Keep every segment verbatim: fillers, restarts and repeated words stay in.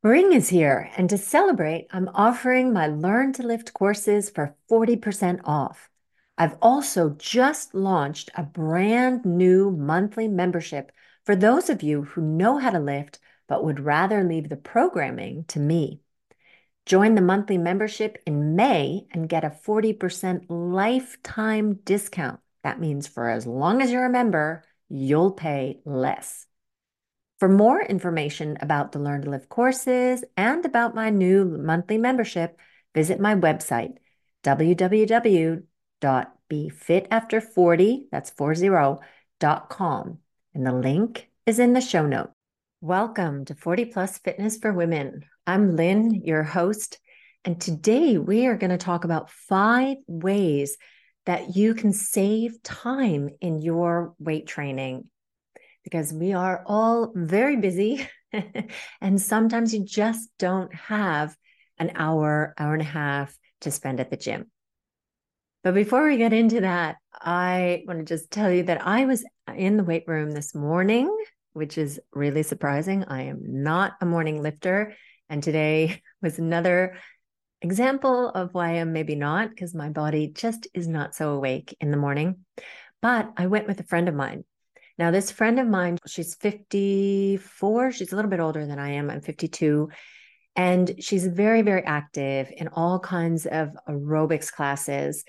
Spring is here, and to celebrate, I'm offering my Learn to Lift courses for forty percent off. I've also just launched a brand new monthly membership for those of you who know how to lift but would rather leave the programming to me. Join the monthly membership in May and get a forty percent lifetime discount. That means for as long as you're a member, you'll pay less. For more information about the Learn to Live courses and about my new monthly membership, visit my website, w w w dot be fit after forty, that's forty, dot com. And the link is in the show note. Welcome to forty Plus Fitness for Women. I'm Lynn, your host, and today we are going to talk about five ways that you can save time in your weight training, because we are all very busy and sometimes you just don't have an hour, hour and a half to spend at the gym. But before we get into that, I want to just tell you that I was in the weight room this morning, which is really surprising. I am not a morning lifter, and today was another example of why I'm maybe not, because my body just is not so awake in the morning. But I went with a friend of mine. Now, this friend of mine, she's fifty-four. She's a little bit older than I am. I'm fifty-two. And she's very, very active in all kinds of aerobics classes.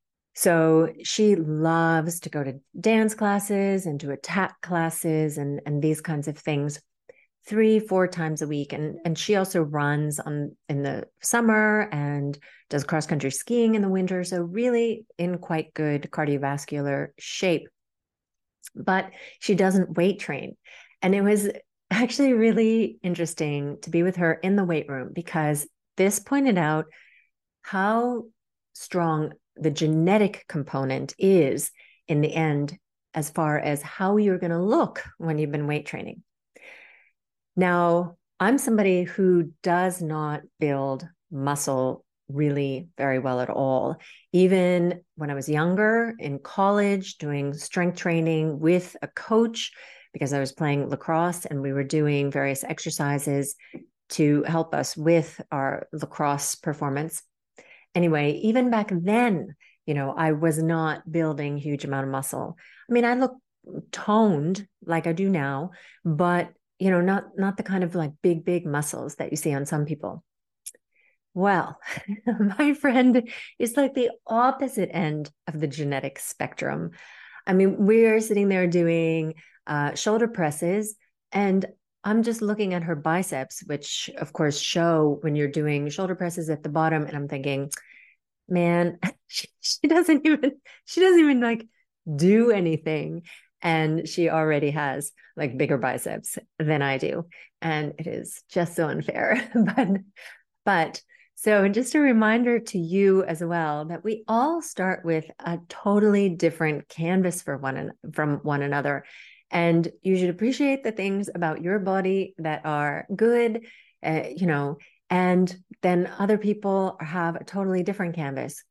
So she loves to go to dance classes and to attack classes and, and these kinds of things three, four times a week. And, and she also runs on in the summer and does cross-country skiing in the winter. So really in quite good cardiovascular shape. But she doesn't weight train. And it was actually really interesting to be with her in the weight room, because this pointed out how strong the genetic component is in the end, as far as how you're going to look when you've been weight training. Now, I'm somebody who does not build muscle really very well at all. Even when I was younger in college, doing strength training with a coach, because I was playing lacrosse and we were doing various exercises to help us with our lacrosse performance. Anyway, even back then, you know, I was not building a huge amount of muscle. I mean, I look toned like I do now, but you know, not not the kind of like big, big muscles that you see on some people. Well, my friend is like the opposite end of the genetic spectrum. I mean, we're sitting there doing uh, shoulder presses, and I'm just looking at her biceps, which of course show when you're doing shoulder presses at the bottom. And I'm thinking, man, she, she doesn't even, she doesn't even like do anything. And she already has like bigger biceps than I do. And it is just so unfair. but, but so just a reminder to you as well that we all start with a totally different canvas for one from one another. And you should appreciate the things about your body that are good, uh, you know, and then other people have a totally different canvas.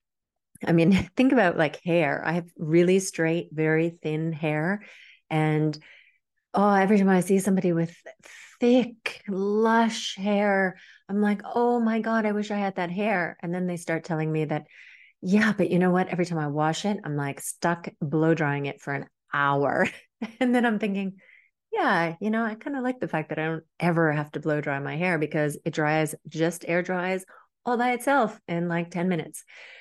I mean, think about like hair. I have really straight, very thin hair. And oh, every time I see somebody with thick, lush hair, I'm like, oh my God, I wish I had that hair. And then they start telling me that, yeah, but you know what? Every time I wash it, I'm like stuck blow drying it for an hour. And then I'm thinking, yeah, you know, I kind of like the fact that I don't ever have to blow dry my hair, because it dries, just air dries all by itself in like ten minutes.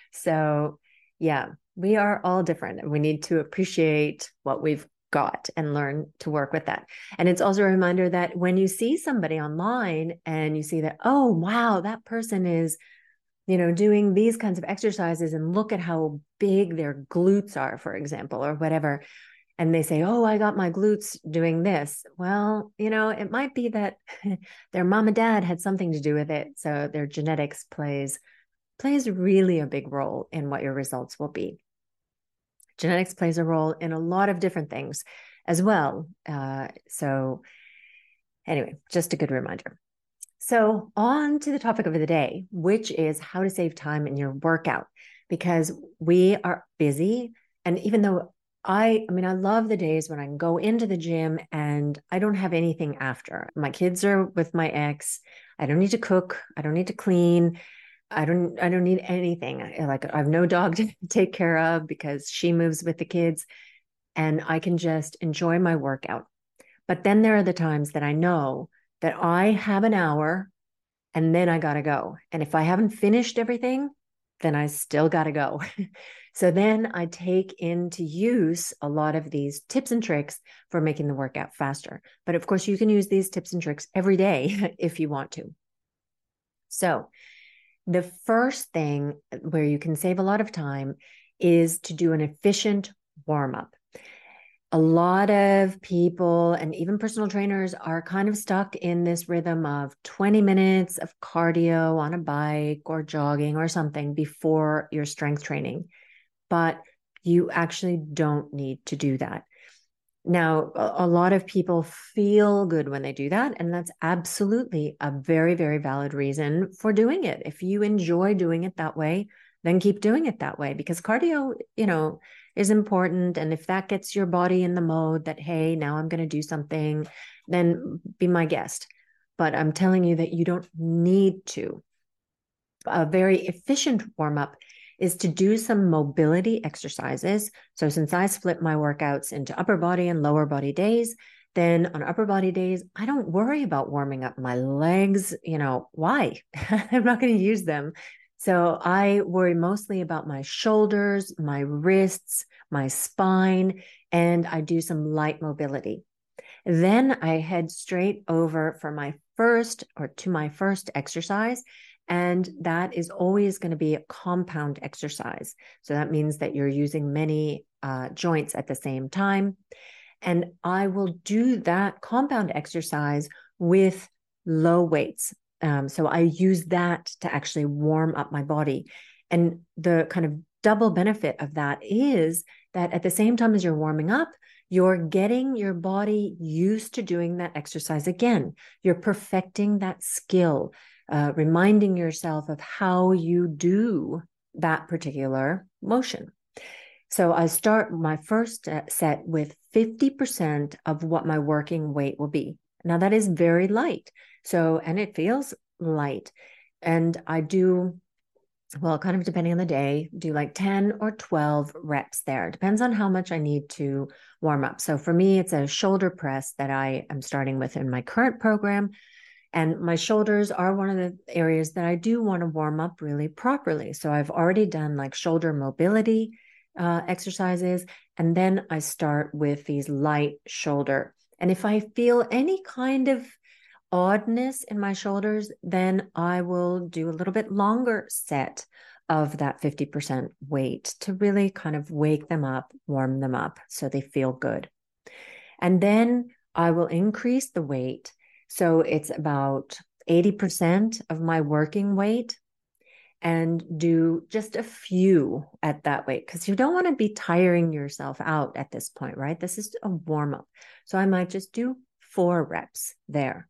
So yeah, we are all different, and we need to appreciate what we've got and learn to work with that. And it's also a reminder that when you see somebody online and you see that, oh, wow, that person is, you know, doing these kinds of exercises, and look at how big their glutes are, for example, or whatever. And they say, oh, I got my glutes doing this. Well, you know, it might be that their mom and dad had something to do with it. So their genetics plays plays really a big role in what your results will be. Genetics plays a role in a lot of different things as well. Uh, so anyway, just a good reminder. So on to the topic of the day, which is how to save time in your workout, because we are busy. And even though I, I mean, I love the days when I can go into the gym and I don't have anything after. My kids are with my ex. I don't need to cook. I don't need to clean. I don't I don't need anything. Like I have no dog to take care of because she moves with the kids and I can just enjoy my workout. But then there are the times that I know that I have an hour and then I got to go. And if I haven't finished everything, then I still got to go. So then I take into use a lot of these tips and tricks for making the workout faster. But of course, you can use these tips and tricks every day if you want to. So the first thing where you can save a lot of time is to do an efficient warm up. A lot of people and even personal trainers are kind of stuck in this rhythm of twenty minutes of cardio on a bike or jogging or something before your strength training. But you actually don't need to do that. Now, a lot of people feel good when they do that, and that's absolutely a very, very valid reason for doing it. If you enjoy doing it that way, then keep doing it that way because cardio, you know, is important. And if that gets your body in the mode that, hey, now I'm going to do something, then be my guest. But I'm telling you that you don't need to. A very efficient warm up is to do some mobility exercises. So since I split my workouts into upper body and lower body days, then on upper body days, I don't worry about warming up my legs. You know, why? I'm not going to use them. So I worry mostly about my shoulders, my wrists, my spine, and I do some light mobility. Then I head straight over for my first or to my first exercise. And that is always going to be a compound exercise. So that means that you're using many uh, joints at the same time. And I will do that compound exercise with low weights. Um, so I use that to actually warm up my body. And the kind of double benefit of that is that at the same time as you're warming up, you're getting your body used to doing that exercise again. You're perfecting that skill. Uh, reminding yourself of how you do that particular motion. So I start my first set with fifty percent of what my working weight will be. Now that is very light. So, and it feels light. And I do, well, kind of depending on the day, do like ten or twelve reps there. Depends on how much I need to warm up. So for me, it's a shoulder press that I am starting with in my current program. And my shoulders are one of the areas that I do want to warm up really properly. So I've already done like shoulder mobility uh, exercises. And then I start with these light shoulder. And if I feel any kind of oddness in my shoulders, then I will do a little bit longer set of that fifty percent weight to really kind of wake them up, warm them up so they feel good. And then I will increase the weight. So it's about eighty percent of my working weight and do just a few at that weight because you don't want to be tiring yourself out at this point, right? This is a warm up. So I might just do four reps there.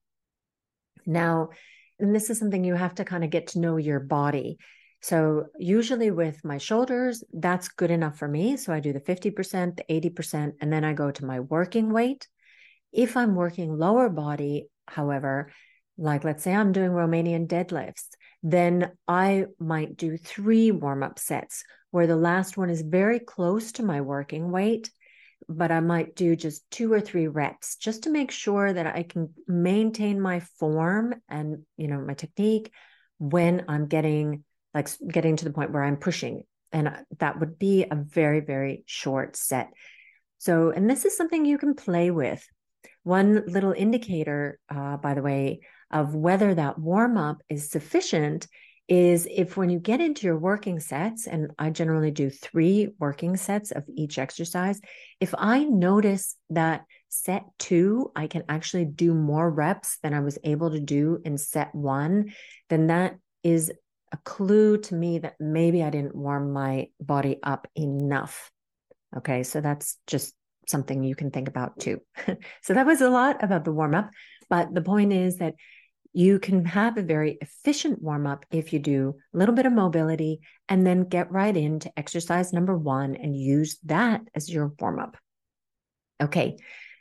Now, and this is something you have to kind of get to know your body. So usually with my shoulders, that's good enough for me. So I do the fifty percent, the eighty percent, and then I go to my working weight. If I'm working lower body, however, like let's say I'm doing Romanian deadlifts, then I might do three warm-up sets where the last one is very close to my working weight, but I might do just two or three reps just to make sure that I can maintain my form and, you know, my technique when I'm getting like getting to the point where I'm pushing. And that would be a very, very short set. So, and this is something you can play with. One little indicator, uh, by the way, of whether that warm up is sufficient is if when you get into your working sets, and I generally do three working sets of each exercise, if I notice that set two, I can actually do more reps than I was able to do in set one, then that is a clue to me that maybe I didn't warm my body up enough. Okay, so that's just something you can think about too. So that was a lot about the warm up, but the point is that you can have a very efficient warm up if you do a little bit of mobility and then get right into exercise number one and use that as your warm up. Okay.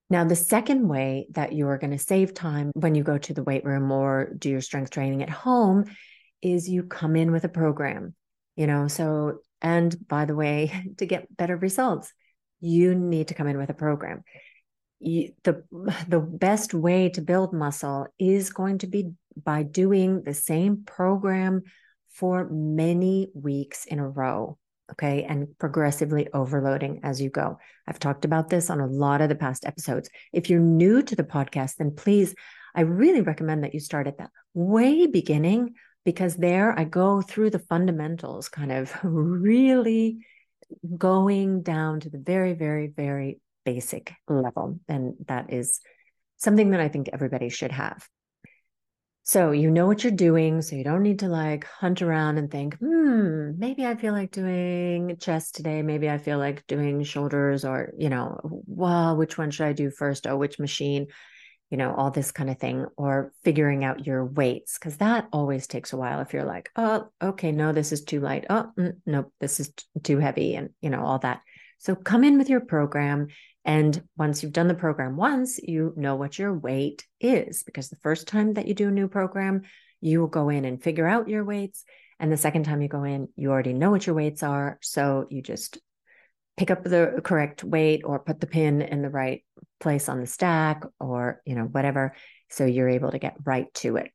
Now, the second way that you are going to save time when you go to the weight room or do your strength training at home is you come in with a program, you know, so, and by the way, to get better results, you need to come in with a program. You, the, the best way to build muscle is going to be by doing the same program for many weeks in a row. Okay. And progressively overloading as you go. I've talked about this on a lot of the past episodes. If you're new to the podcast, then please, I really recommend that you start at the way beginning, because there I go through the fundamentals, kind of really going down to the very, very, very basic level. And that is something that I think everybody should have. So you know what you're doing, so you don't need to like hunt around and think, hmm, maybe I feel like doing chest today. Maybe I feel like doing shoulders, or, you know, well, which one should I do first? Oh, which machine? You know, all this kind of thing, or figuring out your weights, because that always takes a while. If you're like, oh, okay, no, this is too light. Oh, mm, nope, this is t- too heavy, and, you know, all that. So come in with your program. And once you've done the program once, you know what your weight is, because the first time that you do a new program, you will go in and figure out your weights. And the second time you go in, you already know what your weights are. So you just pick up the correct weight or put the pin in the right place on the stack, or, you know, whatever. So you're able to get right to it.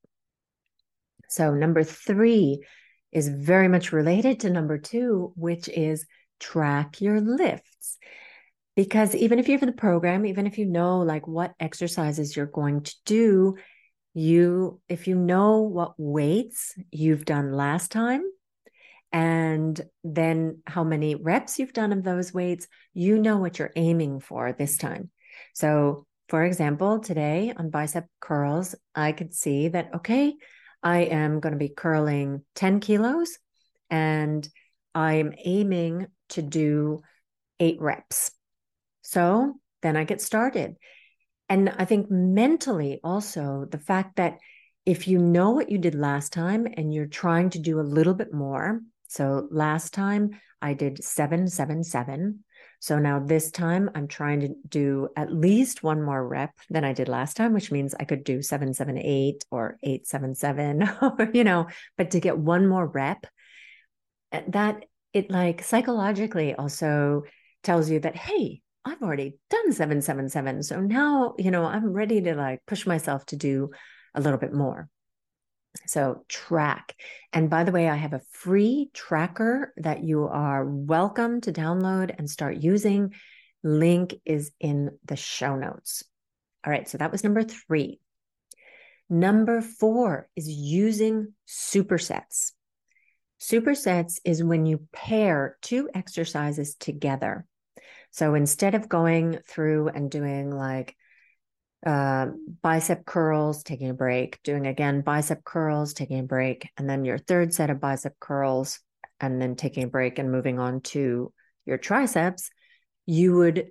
So number three is very much related to number two, which is track your lifts. Because even if you have the program, even if you know like what exercises you're going to do, you, if you know what weights you've done last time, and then how many reps you've done of those weights, you know what you're aiming for this time. So, for example, today on bicep curls, I could see that, okay, I am going to be curling ten kilos, and I'm aiming to do eight reps. So then I get started. And I think mentally also, the fact that if you know what you did last time and you're trying to do a little bit more. So last time I did seven, seven, seven. So now this time I'm trying to do at least one more rep than I did last time, which means I could do seven, seven, eight or eight, seven, seven, or, you know, but to get one more rep, that it like psychologically also tells you that, hey, I've already done seven, seven, seven. So now, you know, I'm ready to like push myself to do a little bit more. So track. And by the way, I have a free tracker that you are welcome to download and start using. Link is in the show notes. All right. So that was number three. Number four is using supersets. Supersets is when you pair two exercises together. So instead of going through and doing like uh, bicep curls, taking a break, doing again bicep curls, taking a break, and then your third set of bicep curls, and then taking a break and moving on to your triceps, you would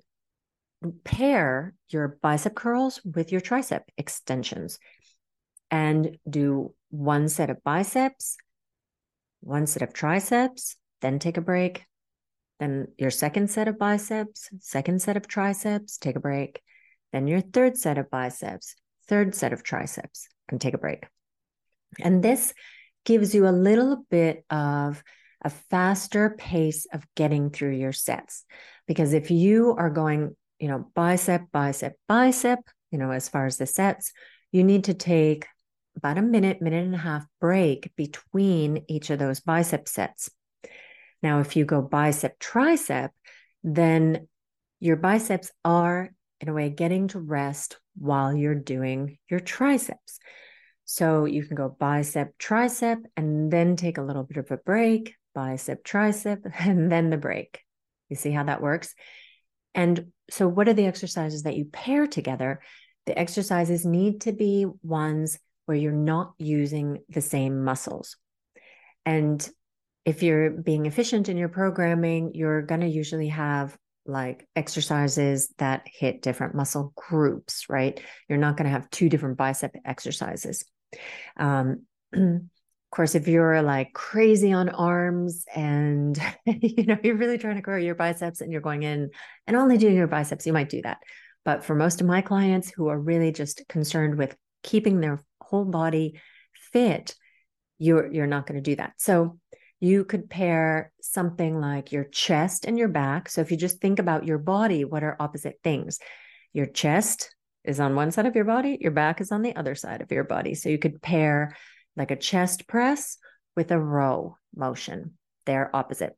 pair your bicep curls with your tricep extensions and do one set of biceps, one set of triceps, then take a break. Then your second set of biceps, second set of triceps, take a break. Then your third set of biceps, third set of triceps, and take a break. And this gives you a little bit of a faster pace of getting through your sets. Because if you are going, you know, bicep, bicep, bicep, you know, as far as the sets, you need to take about a minute, minute and a half break between each of those bicep sets. Now, if you go bicep, tricep, then your biceps are, in a way, getting to rest while you're doing your triceps. So you can go bicep, tricep, and then take a little bit of a break, bicep, tricep, and then the break. You see how that works? And so what are the exercises that you pair together? The exercises need to be ones where you're not using the same muscles. And if you're being efficient in your programming, you're going to usually have like exercises that hit different muscle groups, right? You're not going to have two different bicep exercises. Um, of course, if you're like crazy on arms and, you know, you're really trying to grow your biceps and you're going in and only doing your biceps, you might do that. But for most of my clients who are really just concerned with keeping their whole body fit, you're, you're not going to do that. So you could pair something like your chest and your back. So if you just think about your body, what are opposite things? Your chest is on one side of your body, your back is on the other side of your body. So you could pair like a chest press with a row motion. They're opposite.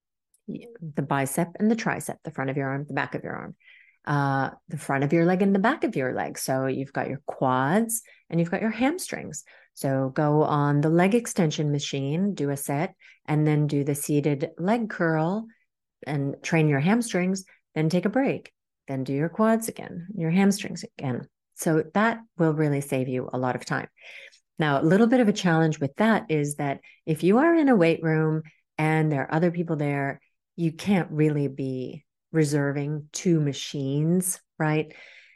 The bicep and the tricep, the front of your arm, the back of your arm, uh, the front of your leg and the back of your leg. So you've got your quads and you've got your hamstrings. So go on the leg extension machine, do a set, and then do the seated leg curl and train your hamstrings, then take a break, then do your quads again, your hamstrings again. So that will really save you a lot of time. Now, a little bit of a challenge with that is that if you are in a weight room and there are other people there, you can't really be reserving two machines, right?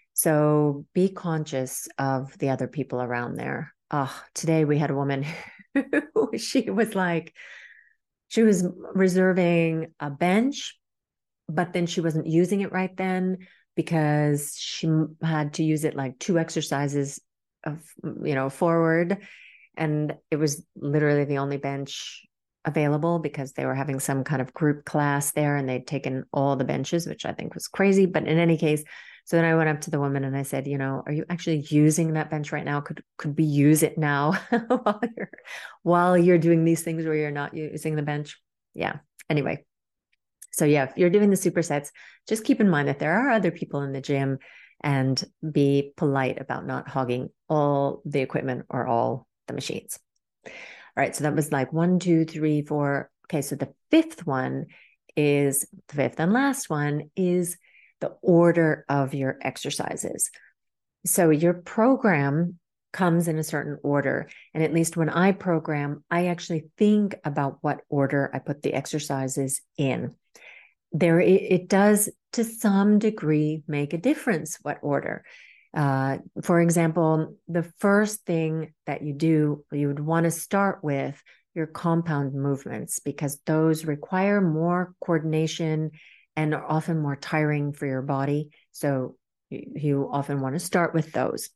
So be conscious of the other people around there. Oh, today we had a woman who she was like, she was reserving a bench, but then she wasn't using it right then because she had to use it like two exercises of, you know, forward. And it was literally the only bench available because they were having some kind of group class there and they'd taken all the benches, which I think was crazy. But in any case, so then I went up to the woman and I said, you know, are you actually using that bench right now? Could could we use it now while you're while you're doing these things where you're not using the bench? Yeah. Anyway. So yeah, if you're doing the supersets, just keep in mind that there are other people in the gym and be polite about not hogging all the equipment or all the machines. All right, so that was like one, two, three, four. Okay, so the fifth one is the fifth and last one is the order of your exercises. So your program comes in a certain order. And at least when I program, I actually think about what order I put the exercises in. There, it, it does to some degree make a difference what order. Uh, for example, the first thing that you do, you would want to start with your compound movements because those require more coordination and are often more tiring for your body. So you, you often want to start with those.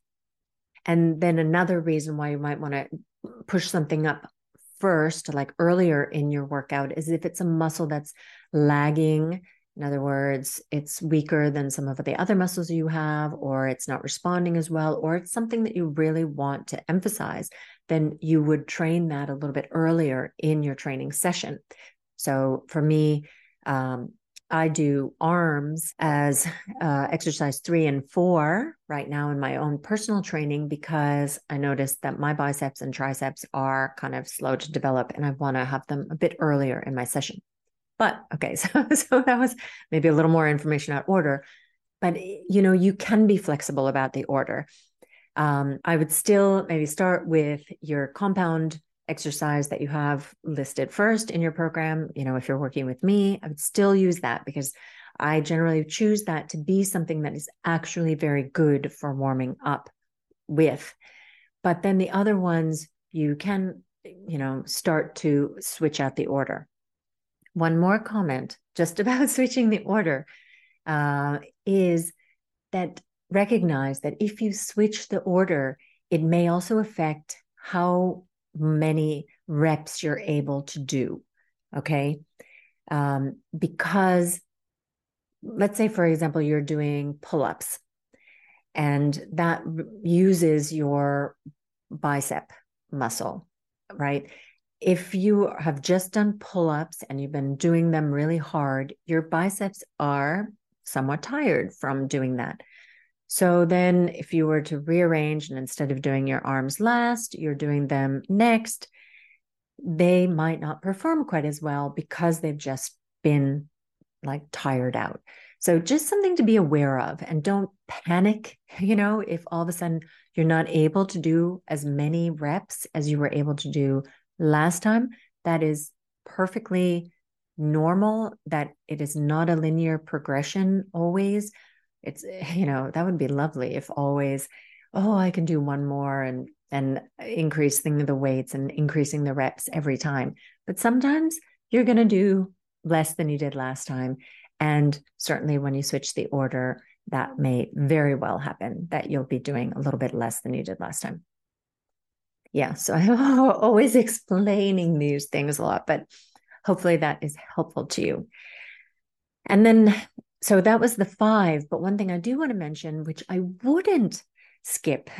And then another reason why you might want to push something up first, like earlier in your workout, is if it's a muscle that's lagging. In other words, it's weaker than some of the other muscles you have, or it's not responding as well, or it's something that you really want to emphasize, then you would train that a little bit earlier in your training session. So for me, um, I do arms as uh, exercise three and four right now in my own personal training because I noticed that my biceps and triceps are kind of slow to develop and I want to have them a bit earlier in my session. But okay, so, so that was maybe a little more information out order, but you know, you can be flexible about the order. Um, I would still maybe start with your compound exercise that you have listed first in your program. You know, if you're working with me, I would still use that because I generally choose that to be something that is actually very good for warming up with. But then the other ones, you can, you know, start to switch out the order. One more comment just about switching the order uh, is that recognize that if you switch the order, it may also affect how many reps you're able to do. Okay. Um, because let's say, for example, you're doing pull-ups and that uses your bicep muscle, right? If you have just done pull-ups and you've been doing them really hard, your biceps are somewhat tired from doing that. So then if you were to rearrange and instead of doing your arms last, you're doing them next, they might not perform quite as well because they've just been like tired out. So just something to be aware of and don't panic, you know, if all of a sudden you're not able to do as many reps as you were able to do last time. That is perfectly normal, that it is not a linear progression always. It's, you know, that would be lovely if always, oh, I can do one more and and increasing the weights and increasing the reps every time. But sometimes you're going to do less than you did last time. And certainly when you switch the order, that may very well happen, that you'll be doing a little bit less than you did last time. Yeah, so I'm always explaining these things a lot, but hopefully that is helpful to you. And then, so that was the five, but one thing I do want to mention, which I wouldn't skip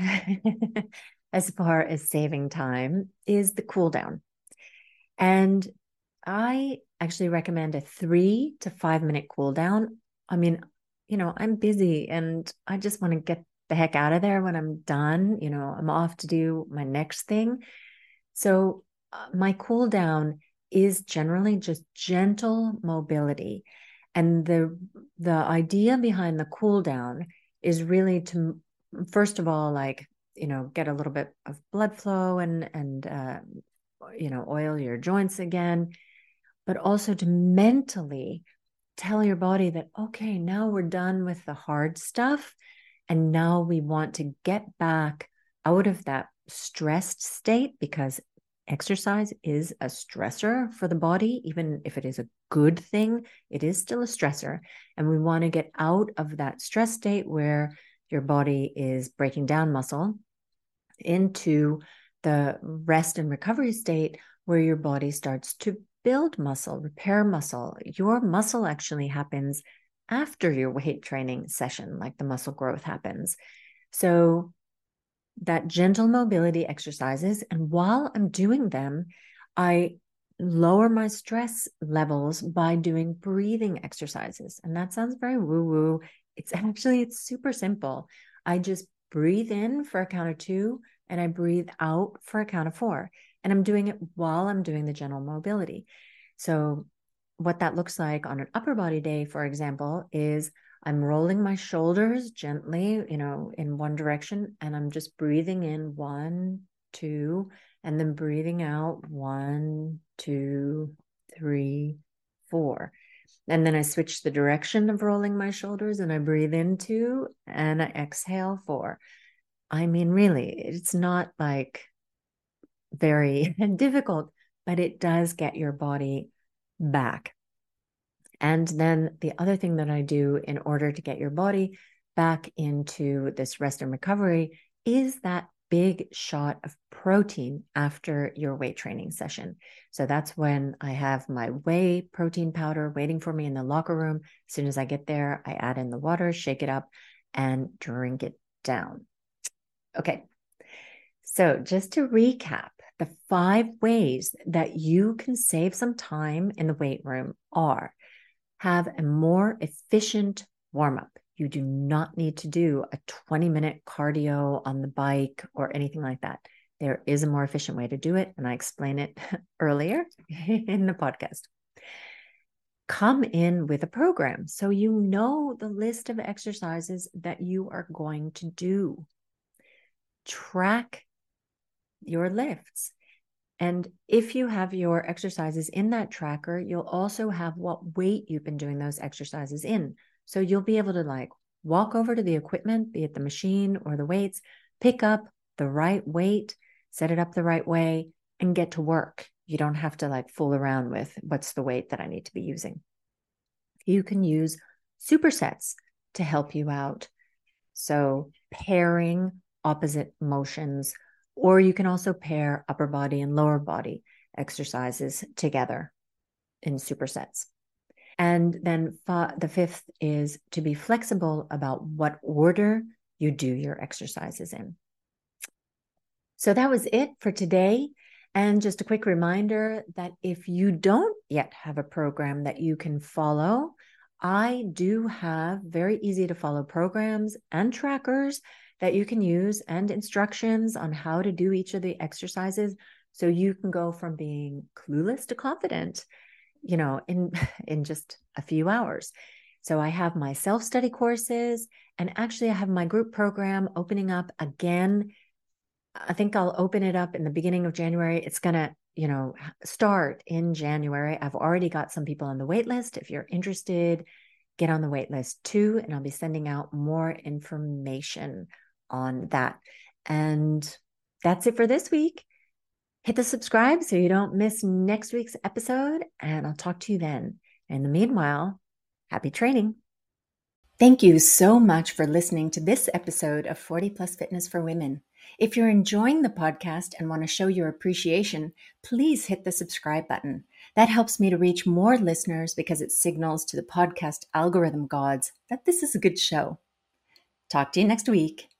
as far as saving time, is the cool down. And I actually recommend a three to five minute cool down. I mean, you know, I'm busy and I just want to get the heck out of there when I'm done. You know, I'm off to do my next thing. So uh, my cool down is generally just gentle mobility. And the the idea behind the cool down is really to, first of all, like, you know, get a little bit of blood flow and and uh, you know, oil your joints again, but also to mentally tell your body that, okay, now we're done with the hard stuff. And now we want to get back out of that stressed state, because exercise is a stressor for the body. Even if it is a good thing, it is still a stressor. And we want to get out of that stress state where your body is breaking down muscle into the rest and recovery state where your body starts to build muscle, repair muscle. Your muscle actually happens after your weight training session, like the muscle growth happens. So that gentle mobility exercises, and while I'm doing them, I lower my stress levels by doing breathing exercises. And that sounds very woo-woo. It's actually, it's super simple. I just breathe in for a count of two and I breathe out for a count of four. And I'm doing it while I'm doing the gentle mobility. So what that looks like on an upper body day, for example, is I'm rolling my shoulders gently, you know, in one direction, and I'm just breathing in one, two, and then breathing out one, two, three, four. And then I switch the direction of rolling my shoulders and I breathe in two and I exhale four. I mean, really, it's not like very difficult, but it does get your body back. And then the other thing that I do in order to get your body back into this rest and recovery is that big shot of protein after your weight training session. So that's when I have my whey protein powder waiting for me in the locker room. As soon as I get there, I add in the water, shake it up, and drink it down. Okay. So just to recap, the five ways that you can save some time in the weight room are: have a more efficient warm-up. You do not need to do a twenty minute cardio on the bike or anything like that. There is a more efficient way to do it, and I explain it earlier in the podcast. Come in with a program so you know the list of exercises that you are going to do. Track your lifts. And if you have your exercises in that tracker, you'll also have what weight you've been doing those exercises in. So you'll be able to like walk over to the equipment, be it the machine or the weights, pick up the right weight, set it up the right way, and get to work. You don't have to like fool around with what's the weight that I need to be using. You can use supersets to help you out. So pairing opposite motions, or you can also pair upper body and lower body exercises together in supersets. And then the fifth is to be flexible about what order you do your exercises in. So that was it for today. And just a quick reminder that if you don't yet have a program that you can follow, I do have very easy to follow programs and trackers that you can use and instructions on how to do each of the exercises. So you can go from being clueless to confident, you know, in, in just a few hours. So I have my self-study courses, and actually I have my group program opening up again. I think I'll open it up in the beginning of January. It's going to, you know, start in January. I've already got some people on the wait list. If you're interested, get on the wait list too, and I'll be sending out more information on that. And that's it for this week. Hit the subscribe so you don't miss next week's episode, and I'll talk to you then. In the meanwhile, happy training. Thank you so much for listening to this episode of forty Plus Fitness for Women. If you're enjoying the podcast and want to show your appreciation, please hit the subscribe button. That helps me to reach more listeners because it signals to the podcast algorithm gods that this is a good show. Talk to you next week.